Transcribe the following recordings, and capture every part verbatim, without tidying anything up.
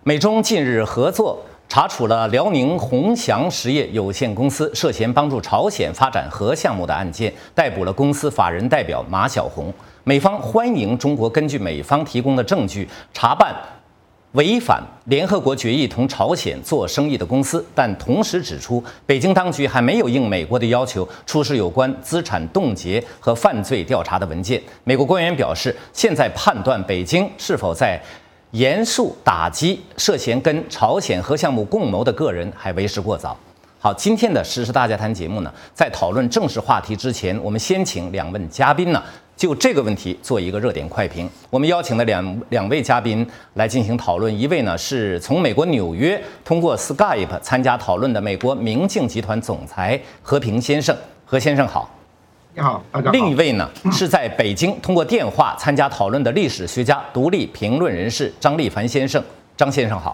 美中近日合作查处了辽宁宏翔实业有限公司涉嫌帮助朝鲜发展核项目的案件，逮捕了公司法人代表马晓红。美方欢迎中国根据美方提供的证据查办违反联合国决议同朝鲜做生意的公司，但同时指出，北京当局还没有应美国的要求出示有关资产冻结和犯罪调查的文件。美国官员表示，现在判断北京是否在严肃打击涉嫌跟朝鲜核项目共谋的个人还为时过早。好，今天的时事大家谈节目呢，在讨论正式话题之前，我们先请两位嘉宾呢就这个问题做一个热点快评。我们邀请的两两位嘉宾来进行讨论，一位呢是从美国纽约通过 Skype 参加讨论的美国明镜集团总裁何平先生，何先生好。 你好，大家好。 另一位呢是在北京通过电话参加讨论的历史学家、独立评论人士张立凡先生，张先生好。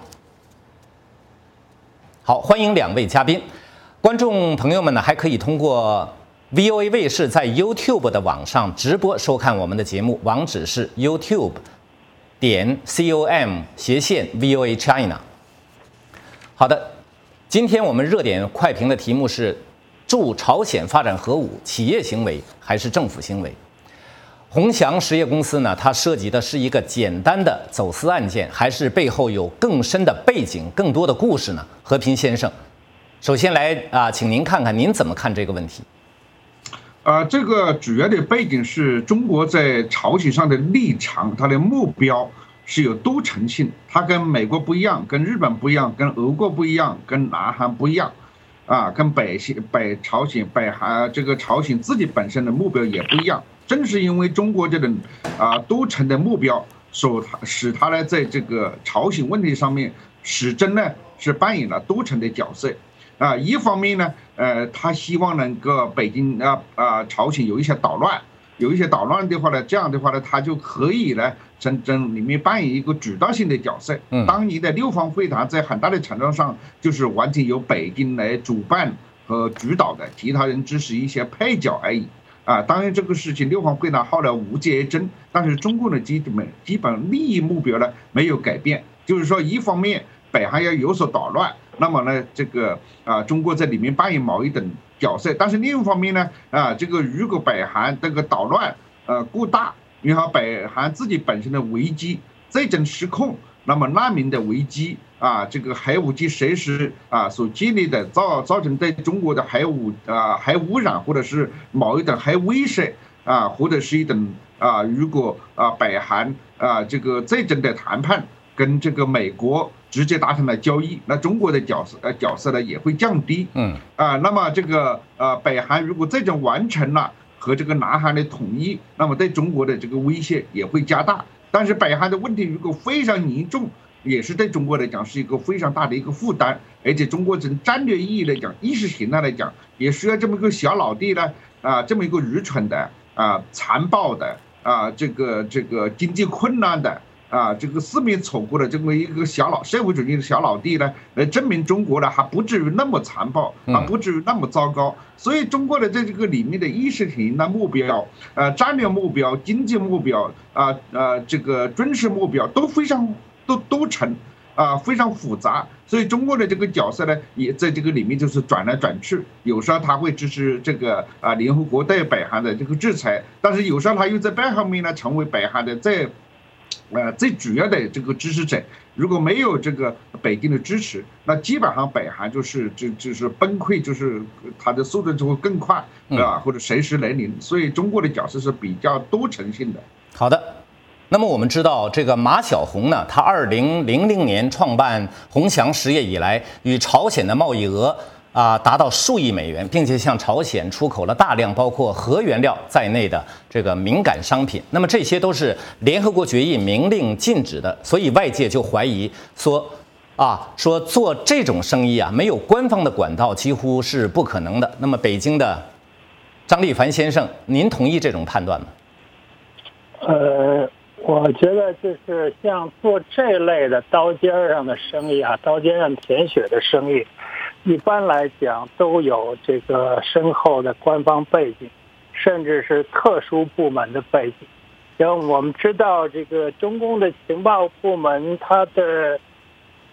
好，欢迎两位嘉宾。观众朋友们呢，还可以通过 V O A 卫视在 YouTube 的网上直播收看我们的节目，网址是 YouTube 点 com 斜线 V O A China。好的，今天我们热点快评的题目是：助朝鲜发展核武，企业行为还是政府行为？宏翔实业公司呢，它涉及的是一个简单的走私案件，还是背后有更深的背景、更多的故事呢？和平先生，首先来啊，请您看看您怎么看这个问题？ 啊、呃，这个主要的背景是中国在朝鲜上的立场，它的目标是有多层性，它跟美国不一样，跟日本不一样，跟俄国不一样，跟南韩不一样。啊，跟北西北朝鲜、北韩这个朝鲜自己本身的目标也不一样。正是因为中国这种啊多层的目标，所使他呢在这个朝鲜问题上面始终呢是扮演了多层的角色。啊，一方面呢，呃，他希望能够北京啊啊朝鲜有一些捣乱。有一些捣乱的话呢，这样的话呢，他就可以呢，真正里面扮演一个主导性的角色。当年的六方会谈在很大的程度上就是完全由北京来主办和主导的，其他人只是一些配角而已。啊，当然这个事情六方会谈后来无疾而终，但是中共的基本基本利益目标呢没有改变，就是说一方面北韩要有所捣乱，那么呢，这个啊，中国在里面扮演某一等角色，但是另一方面呢，啊，这个如果北韩这个捣乱呃过大，然后北韩自己本身的危机这种失控，那么难民的危机啊，这个核武器随时啊所建立的造造成对中国的核武啊核污染，或者是某一种核威慑啊，或者是一种啊，如果啊北韩啊这个这种的谈判跟这个美国直接达成了交易，那中国的角色呃角色呢也会降低，嗯啊，那么这个呃北韩如果这种完成了和这个南韩的统一，那么对中国的这个威胁也会加大。但是北韩的问题如果非常严重，也是对中国来讲是一个非常大的一个负担，而且中国从战略意义来讲、意识形态来讲，也需要这么一个小老弟呢啊，这么一个愚蠢的啊、残暴的啊、这个这个经济困难的。啊，这个四面楚歌的这么一个小老社会主义的小老弟呢，来证明中国呢还不至于那么残暴，还不至于那么糟糕。所以中国的在这个里面的意识形态目标、呃战略目标、经济目标啊、呃这个军事目标都非常都多层啊、非常复杂。所以中国的这个角色呢，也在这个里面就是转来转去。有时候他会支持这个啊联合国对北韩的这个制裁，但是有时候他又在背后面呢成为北韩的在。呃，最主要的这个支持者，如果没有这个北京的支持，那基本上北韩就是就就是崩溃，就是它的速度就会更快，啊，或者随时来临。所以中国的角色是比较多层性的。 好的，那么我们知道，这个马晓红呢，他二零零零年创办宏翔实业以来，与朝鲜的贸易额。啊，达到数亿美元，并且向朝鲜出口了大量包括核原料在内的这个敏感商品。那么这些都是联合国决议明令禁止的，所以外界就怀疑说，啊，说做这种生意啊，没有官方的管道几乎是不可能的。那么北京的张立凡先生，您同意这种判断吗？ 呃，我觉得就是像做这类的刀尖上的生意啊，刀尖上舔血的生意。一般来讲都有这个深厚的官方背景，甚至是特殊部门的背景。然后我们知道这个中共的情报部门，它的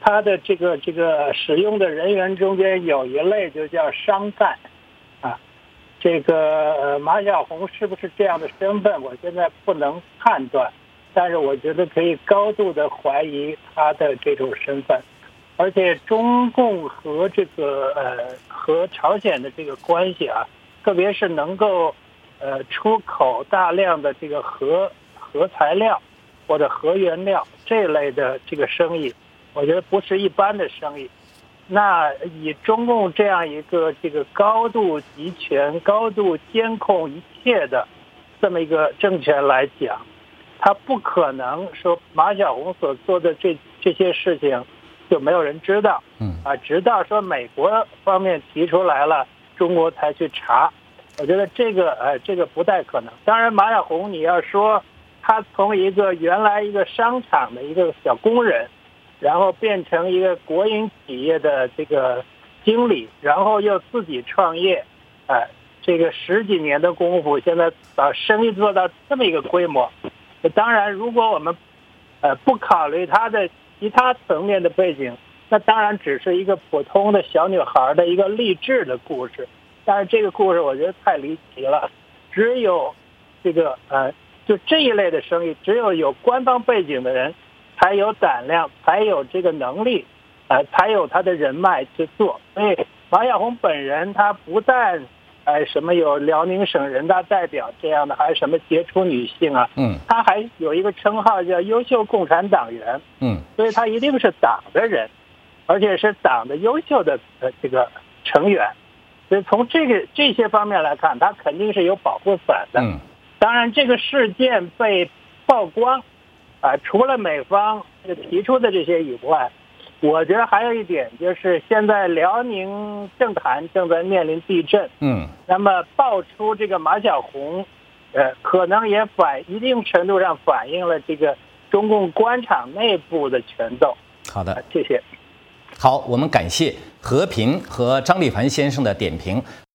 他的这个这个使用的人员中间有一类就叫商干，啊，这个呃马晓红是不是这样的身份，我现在不能判断，但是我觉得可以高度的怀疑他的这种身份。而且中共和这个呃和朝鲜的这个关系啊，特别是能够呃出口大量的这个核核材料或者核原料这类的这个生意，我觉得不是一般的生意。那以中共这样一个这个高度集权、高度监控一切的这么一个政权来讲，他不可能说马晓红所做的这这些事情就没有人知道， 嗯啊，直到说美国方面提出来了，中国才去查。我觉得这个呃，这个不太可能。当然，马晓红你要说他从一个原来一个商场的一个小工人，然后变成一个国营企业的这个经理，然后又自己创业，呃，这个十几年的功夫，现在把生意做到这么一个规模。当然，如果我们呃不考虑他的其他层面的背景，那当然只是一个普通的小女孩的一个励志的故事。但是这个故事我觉得太离奇了，只有这个呃，就这一类的生意，只有有官方背景的人才有胆量，才有这个能力，呃，才有他的人脉去做。所以马晓红本人，他不但呃什么有辽宁省人大代表这样的，还是什么杰出女性啊， 嗯， 他还有一个称号叫优秀共产党员， 嗯， 所以他一定是党的人，而且是党的优秀的呃这个成员。所以从这个这些方面来看，他肯定是有保护伞的。 嗯， 当然这个事件被曝光，啊、呃，除了美方提出的这些以外，我觉得还有一点就是现在辽宁政坛正在面临地震。 嗯， 那么爆出这个马晓红，呃，可能也反一定程度上反映了这个中共官场内部的权斗。 好的， 呃、谢谢。 好，我们感谢和平和张立凡先生的点评。